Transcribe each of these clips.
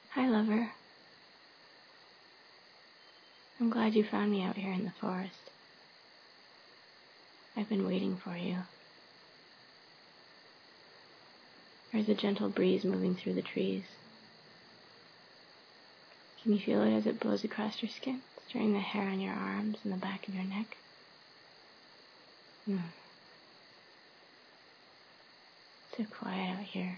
Hi, lover. I'm glad you found me out here in the forest. I've been waiting for you. There's a gentle breeze moving through the trees. Can you feel it as it blows across your skin, stirring the hair on your arms and the back of your neck? So quiet out here.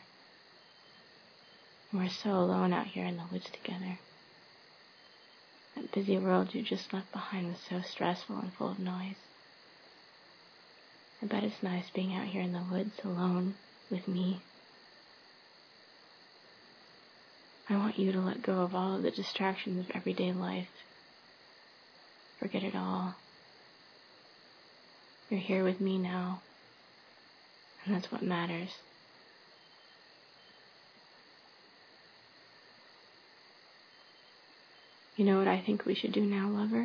We're so alone out here in the woods together. That busy world you just left behind was so stressful and full of noise. I bet it's nice being out here in the woods alone with me. I want you to let go of all of the distractions of everyday life. Forget it all. You're here with me now, and that's what matters. You know what I think we should do now, lover?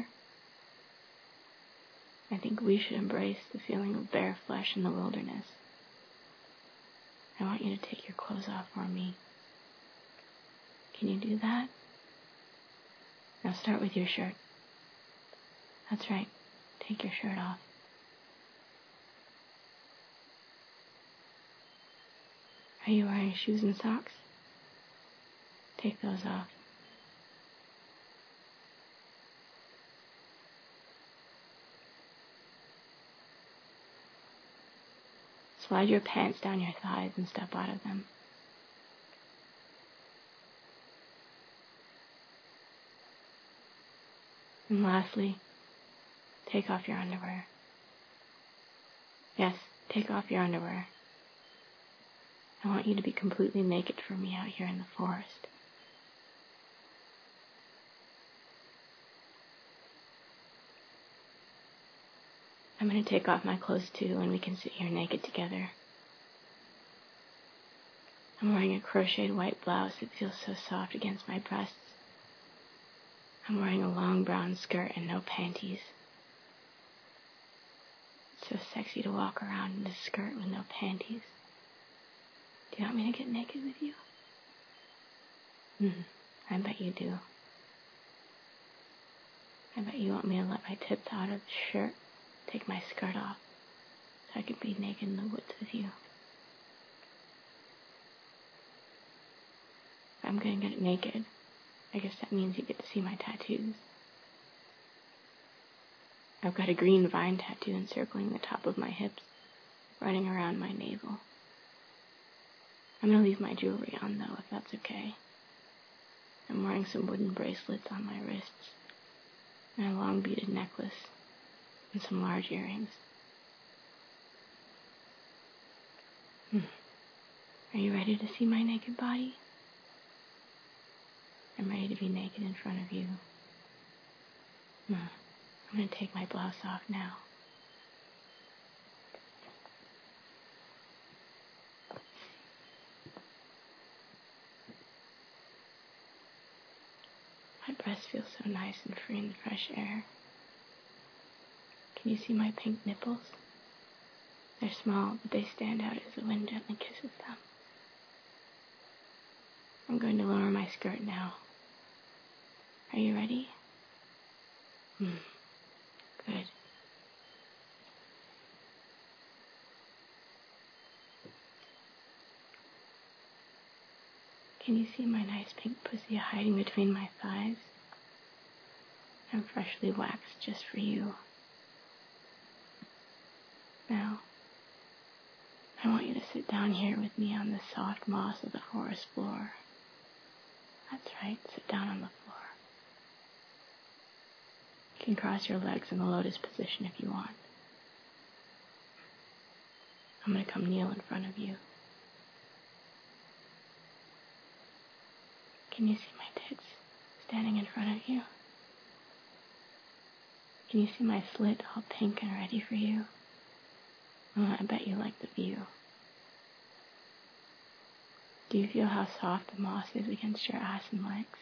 I think we should embrace the feeling of bare flesh in the wilderness. I want you to take your clothes off for me. Can you do that? Now start with your shirt. That's right. Take your shirt off. Are you wearing shoes and socks? Take those off. Slide your pants down your thighs and step out of them. And lastly, take off your underwear. Yes, take off your underwear. I want you to be completely naked for me out here in the forest. I'm going to take off my clothes too, and we can sit here naked together. I'm wearing a crocheted white blouse that feels so soft against my breasts. I'm wearing a long brown skirt and no panties. It's so sexy to walk around in this skirt with no panties. Do you want me to get naked with you? I bet you do. I bet you want me to let my tits out of the shirt, take my skirt off, so I could be naked in the woods with you. If I'm gonna get naked, I guess that means you get to see my tattoos. I've got a green vine tattoo encircling the top of my hips, running around my navel. I'm gonna leave my jewelry on though, if that's okay. I'm wearing some wooden bracelets on my wrists, and a long beaded necklace, and some large earrings. Are you ready to see my naked body? I'm ready to be naked in front of you. I'm going to take my blouse off now. My breast feels so nice and free in the fresh air. Can you see my pink nipples? They're small, but they stand out as the wind gently kisses them. I'm going to lower my skirt now. Are you ready? Good. Can you see my nice pink pussy hiding between my thighs? I'm freshly waxed just for you. Now, I want you to sit down here with me on the soft moss of the forest floor. That's right, sit down on the floor. You can cross your legs in the lotus position if you want. I'm going to come kneel in front of you. Can you see my tits standing in front of you? Can you see my slit all pink and ready for you? I bet you like the view. Do you feel how soft the moss is against your ass and legs?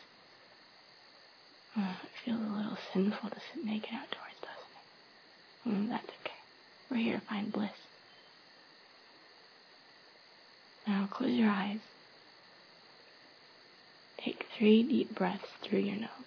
It feels a little sinful to sit naked outdoors, doesn't it? That's okay. We're here to find bliss. Now close your eyes. Take 3 deep breaths through your nose.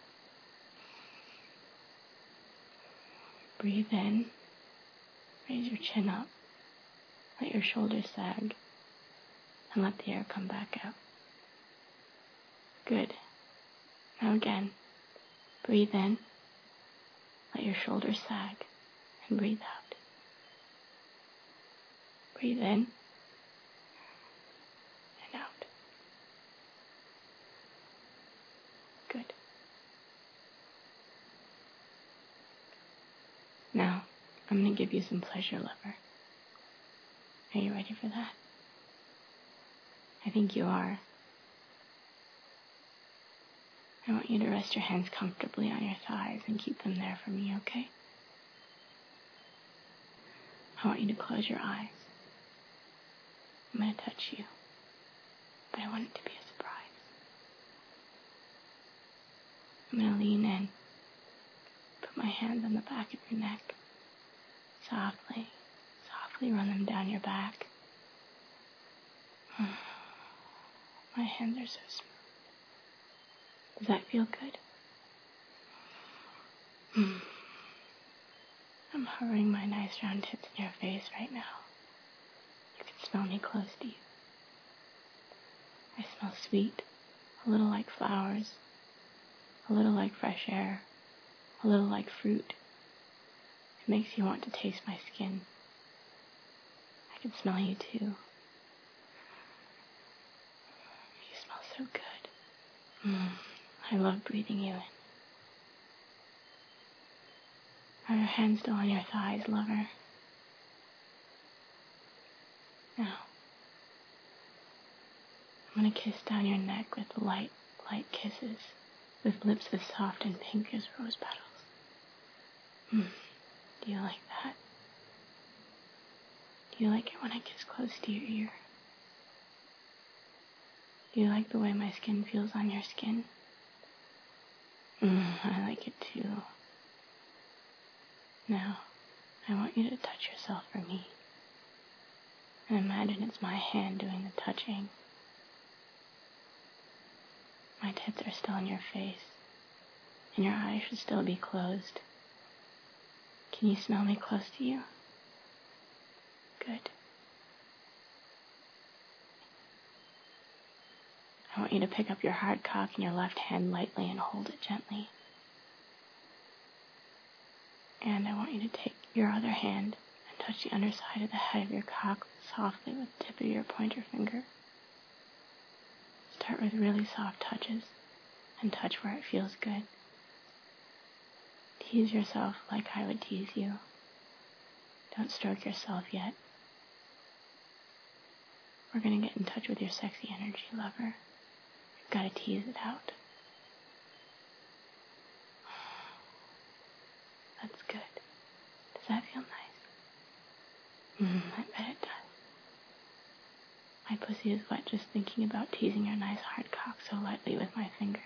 Breathe in. Raise your chin up. Let your shoulders sag. And let the air come back out. Good. Now again. Breathe in. Let your shoulders sag. And breathe out. Breathe in. And out. Good. Now, I'm going to give you some pleasure lever. Are you ready for that? I think you are. I want you to rest your hands comfortably on your thighs and keep them there for me, okay? I want you to close your eyes. I'm going to touch you, but I want it to be a surprise. I'm going to lean in, put my hands on the back of your neck, softly run them down your back. My hands are so smooth. Does that feel good? I'm hovering my nice round tips in your face right now. You can smell me close to you. I smell sweet, a little like flowers, a little like fresh air, a little like fruit. It makes you want to taste my skin. I can smell you too. You smell so good. I love breathing you in. Are your hands still on your thighs, lover? Now, I'm going to kiss down your neck with light kisses, with lips as soft and pink as rose petals. Do you like that? Do you like it when I kiss close to your ear? Do you like the way my skin feels on your skin? I like it too. Now, I want you to touch yourself for me. And imagine it's my hand doing the touching. My tits are still in your face, and your eyes should still be closed. Can you smell me close to you? Good. I want you to pick up your hard cock in your left hand lightly and hold it gently. And I want you to take your other hand and touch the underside of the head of your cock softly with the tip of your pointer finger. Start with really soft touches and touch where it feels good. Tease yourself like I would tease you. Don't stroke yourself yet. We're going to get in touch with your sexy energy, lover. We've got to tease it out. That's good. Does that feel nice? I bet it does. My pussy is wet just thinking about teasing your nice hard cock so lightly with my finger.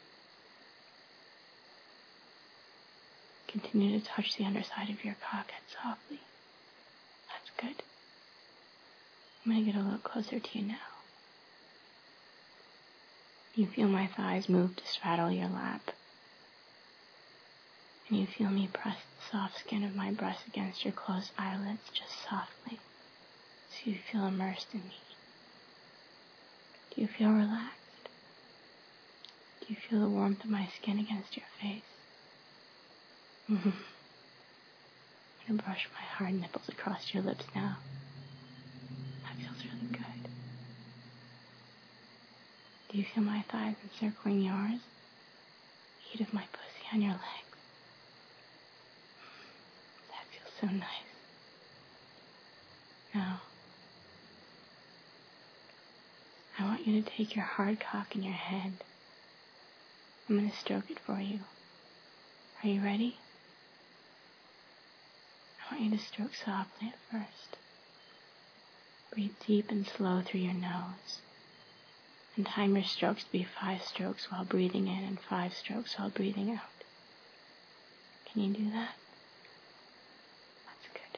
Continue to touch the underside of your cockhead softly. That's good. I'm going to get a little closer to you now. You feel my thighs move to straddle your lap. And you feel me press the soft skin of my breast against your closed eyelids just softly, so you feel immersed in me. Do you feel relaxed? Do you feel the warmth of my skin against your face? I'm going to brush my hard nipples across your lips now. That feels really good. Do you feel my thighs encircling yours? The heat of my pussy on your legs. That feels so nice. Now, I want you to take your hard cock in your hand. I'm going to stroke it for you. Are you ready? I want you to stroke softly at first. Breathe deep and slow through your nose. And time your strokes to be 5 strokes while breathing in and 5 strokes while breathing out. Can you do that? That's good.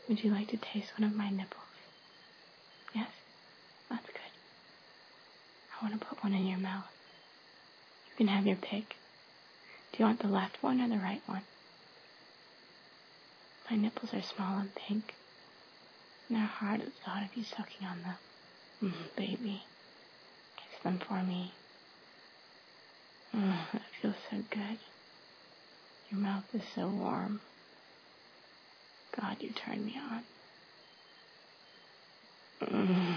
Would you like to taste one of my nipples? Yes? That's good. I want to put one in your mouth. You can have your pick. Do you want the left one or the right one? My nipples are small and pink, and they're hard at the thought of you sucking on them. Baby, kiss them for me. That feels so good. Your mouth is so warm. God, you turn me on.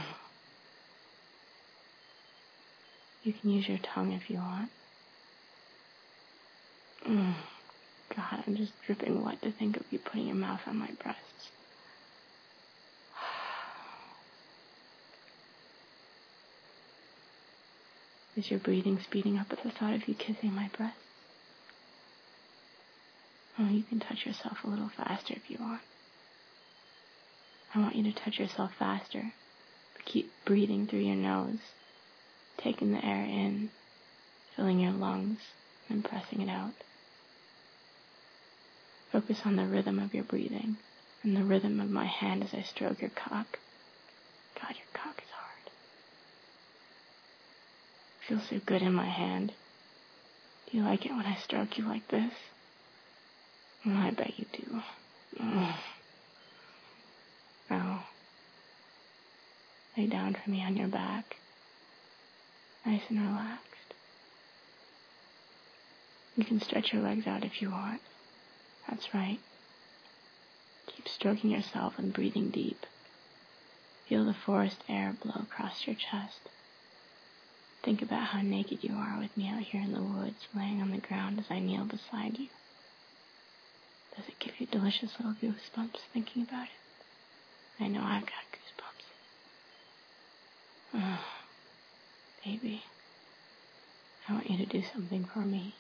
You can use your tongue if you want. God, I'm just dripping wet to think of you putting your mouth on my breasts. Is your breathing speeding up at the thought of you kissing my breasts? Oh, you can touch yourself a little faster if you want. I want you to touch yourself faster, but keep breathing through your nose, taking the air in, filling your lungs, and pressing it out. Focus on the rhythm of your breathing and the rhythm of my hand as I stroke your cock. God, your cock is hard. It feels so good in my hand. Do you like it when I stroke you like this? Oh, I bet you do. Now, lay down for me on your back, nice and relaxed. You can stretch your legs out if you want. That's right. Keep stroking yourself and breathing deep. Feel the forest air blow across your chest. Think about how naked you are with me out here in the woods, laying on the ground as I kneel beside you. Does it give you delicious little goosebumps thinking about it? I know I've got goosebumps. Baby, I want you to do something for me.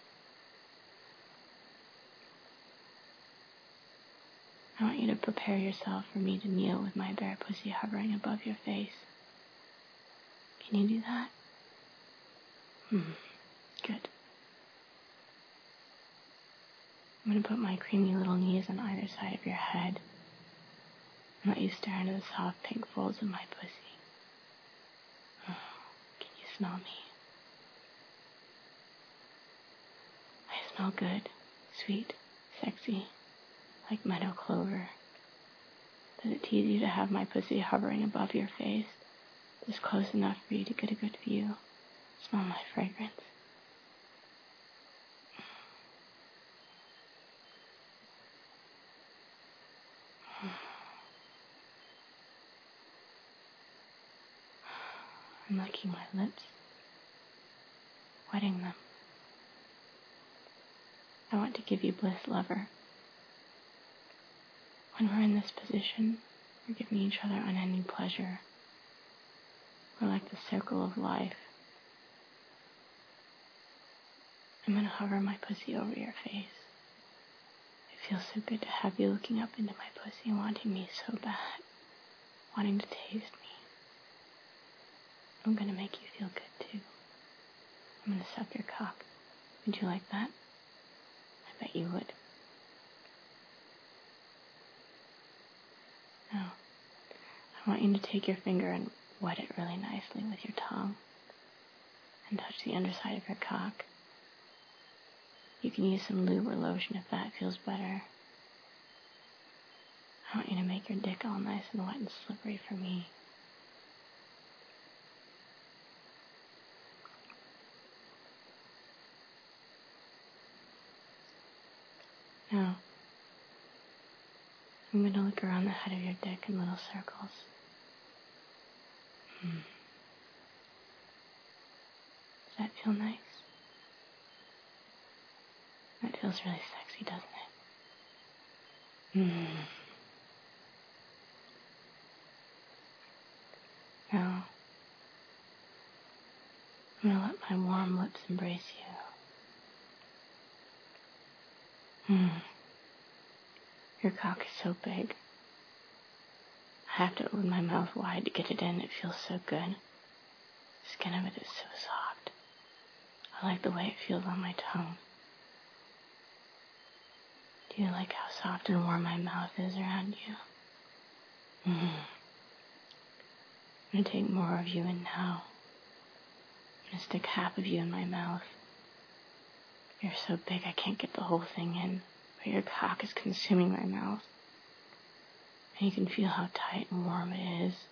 I want you to prepare yourself for me to kneel with my bare pussy hovering above your face. Can you do that? Good. I'm going to put my creamy little knees on either side of your head and let you stare into the soft pink folds of my pussy. Can you smell me? I smell good, sweet, sexy, like meadow clover. Does it tease you to have my pussy hovering above your face, just close enough for you to get a good view? Smell my fragrance. I'm licking my lips, wetting them. I want to give you bliss, lover. When we're in this position, we're giving each other unending pleasure. We're like the circle of life. I'm going to hover my pussy over your face. It feels so good to have you looking up into my pussy and wanting me so bad, wanting to taste me. I'm going to make you feel good too. I'm going to suck your cock. Would you like that? I bet you would. Now, I want you to take your finger and wet it really nicely with your tongue and touch the underside of your cock. You can use some lube or lotion if that feels better. I want you to make your dick all nice and wet and slippery for me. Now, I'm going to look around the head of your dick in little circles. Does that feel nice? That feels really sexy, doesn't it? Now, I'm going to let my warm lips embrace you. Your cock is so big. I have to open my mouth wide to get it in. It feels so good. The skin of it is so soft. I like the way it feels on my tongue. Do you like how soft and warm my mouth is around you? I'm gonna take more of you in now. I'm gonna stick half of you in my mouth. You're so big I can't get the whole thing in, but your cock is consuming my mouth. And you can feel how tight and warm it is.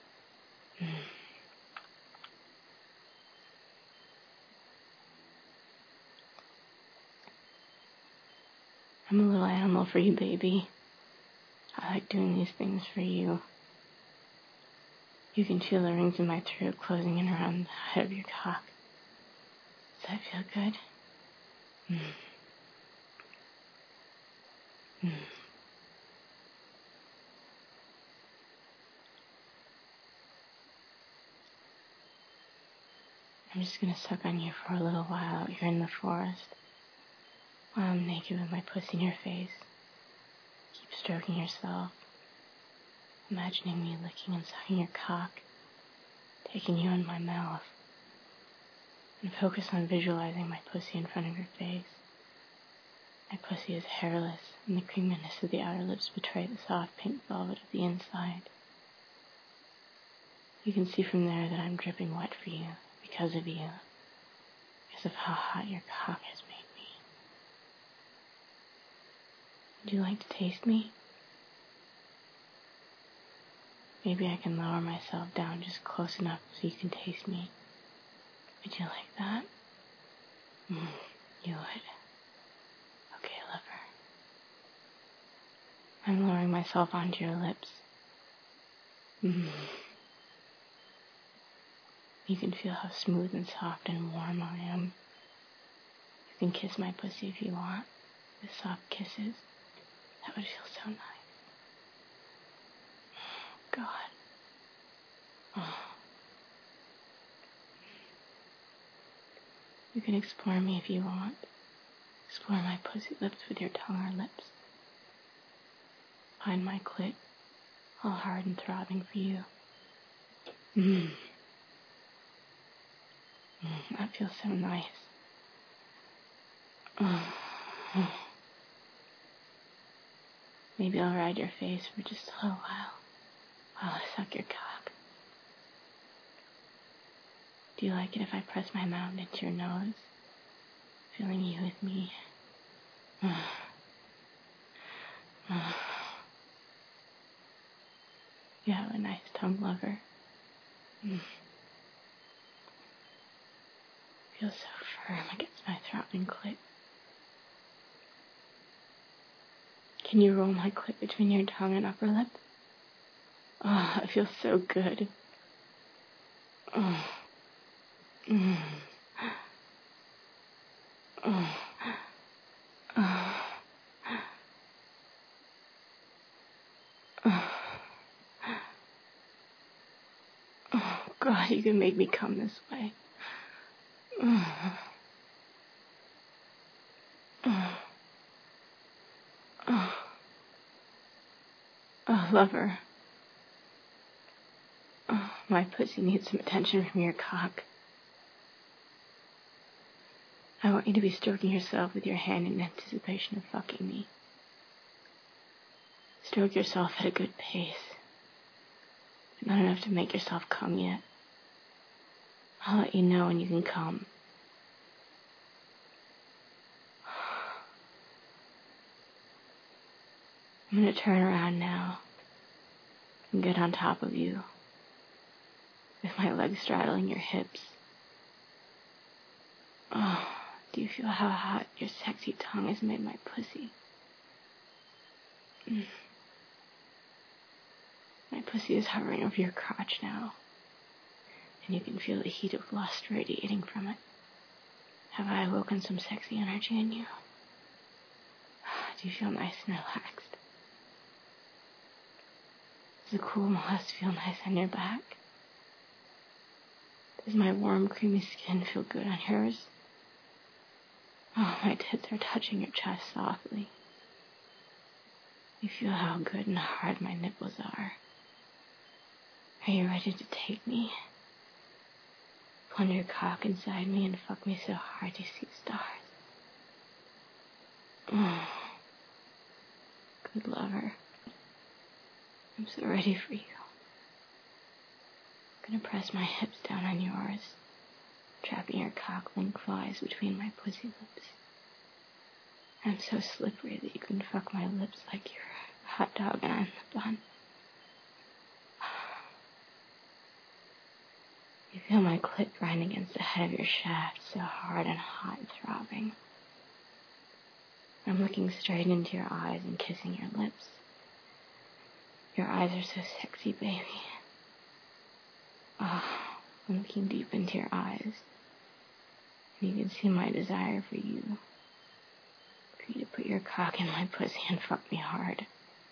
I'm a little animal for you, baby. I like doing these things for you. You can feel the rings in my throat closing in around the head of your cock. Does that feel good? I'm just gonna suck on you for a little while out here in the forest, while I'm naked with my pussy in your face. Keep stroking yourself, imagining me licking and sucking your cock, taking you in my mouth, and focus on visualizing my pussy in front of your face. My pussy is hairless, and the creaminess of the outer lips betray the soft pink velvet of the inside. You can see from there that I'm dripping wet for you, because of you, because of how hot your cock has made me. Would you like to taste me? Maybe I can lower myself down just close enough so you can taste me. Would you like that? You would. Okay, lover. I'm lowering myself onto your lips. You can feel how smooth and soft and warm I am. You can kiss my pussy if you want, with soft kisses. That would feel so nice. God. You can explore me if you want. Explore my pussy lips with your tongue or lips. Find my clit, all hard and throbbing for you. That feels so nice. Maybe I'll ride your face for just a little while I suck your cock. Do you like it if I press my mouth into your nose, filling you with me? You have a nice tongue, lover. Feels so firm against my throbbing clit. Can you roll my clit between your tongue and upper lip? Oh, it feels so good. God, you can make me come this way. Oh, lover. Oh, my pussy needs some attention from your cock. I want you to be stroking yourself with your hand in anticipation of fucking me. Stroke yourself at a good pace. But not enough to make yourself come yet. I'll let you know when you can come. I'm gonna turn around now and get on top of you, with my legs straddling your hips. Oh, do you feel how hot your sexy tongue has made my pussy? My pussy is hovering over your crotch now, and you can feel the heat of lust radiating from it. Have I awoken some sexy energy in you? Do you feel nice and relaxed? Does the cool moss feel nice on your back? Does my warm, creamy skin feel good on yours? Oh, my tits are touching your chest softly. You feel how good and hard my nipples are. Are you ready to take me? Plunge your cock inside me and fuck me so hard you see stars. Good lover. I'm so ready for you. I'm gonna press my hips down on yours, trapping your cock lengthwise between my pussy lips. I'm so slippery that you can fuck my lips like you're a hot dog and I'm the bun. You feel my clit grind against the head of your shaft, so hard and hot and throbbing. I'm looking straight into your eyes and kissing your lips. Your eyes are so sexy, baby. Oh, I'm looking deep into your eyes, and you can see my desire for you to put your cock in my pussy and fuck me hard.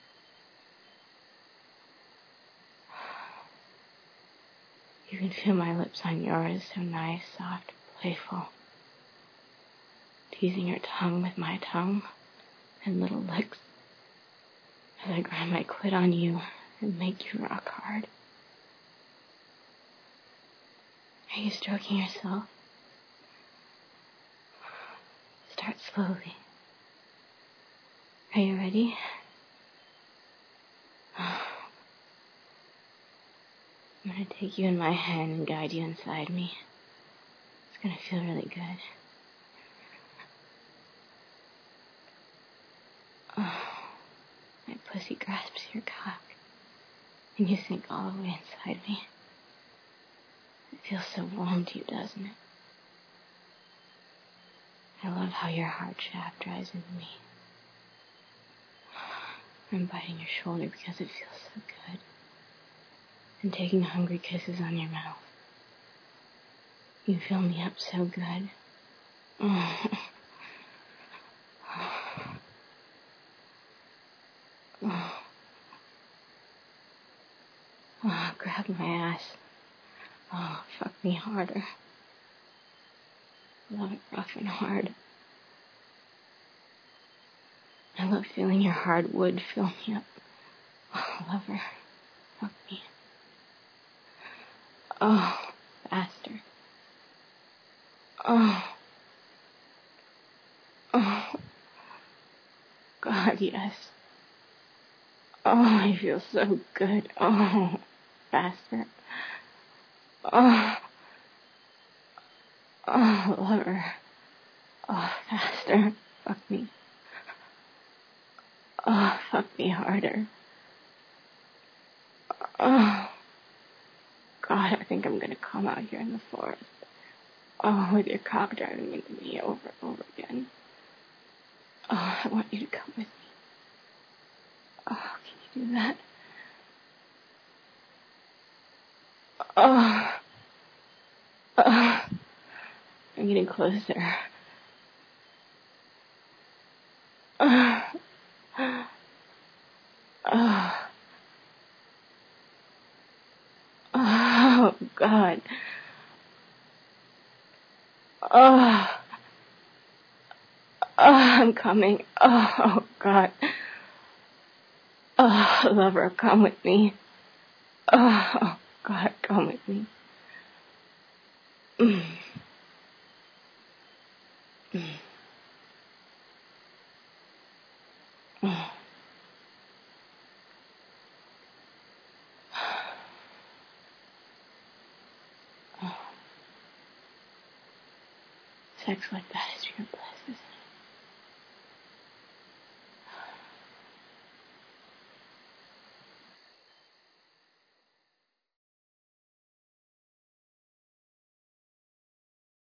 You can feel my lips on yours, so nice, soft, playful. Teasing your tongue with my tongue and little licks as I grind my clit on you and make you rock hard. Are you stroking yourself? Start slowly. Are you ready? I'm going to take you in my hand and guide you inside me. It's going to feel really good. Oh, my pussy grasps your cock, and you sink all the way inside me. It feels so warm to you, doesn't it? I love how your heart shaft drives into me. I'm biting your shoulder because it feels so good, and taking hungry kisses on your mouth. You fill me up so good. Oh. Oh. Oh, grab my ass. Oh, fuck me harder. I love it rough and hard. I love feeling your hard wood fill me up. Oh, lover, fuck me. Oh, faster. Oh. Oh. God, yes. Oh, I feel so good. Oh, faster. Oh. Oh, lover. Oh, faster. Fuck me. Oh, fuck me harder. Oh. God, I think I'm gonna come out here in the forest. Oh, with your cock driving into me over and over again. Oh, I want you to come with me. Oh, can you do that? Oh. Oh. I'm getting closer. Oh. Oh. Oh, God. Oh. Oh, I'm coming. Oh, God. Oh, lover, come with me. Oh, God, come with me. Mm. Mm. Mm. Oh. Sex like that is pure bliss.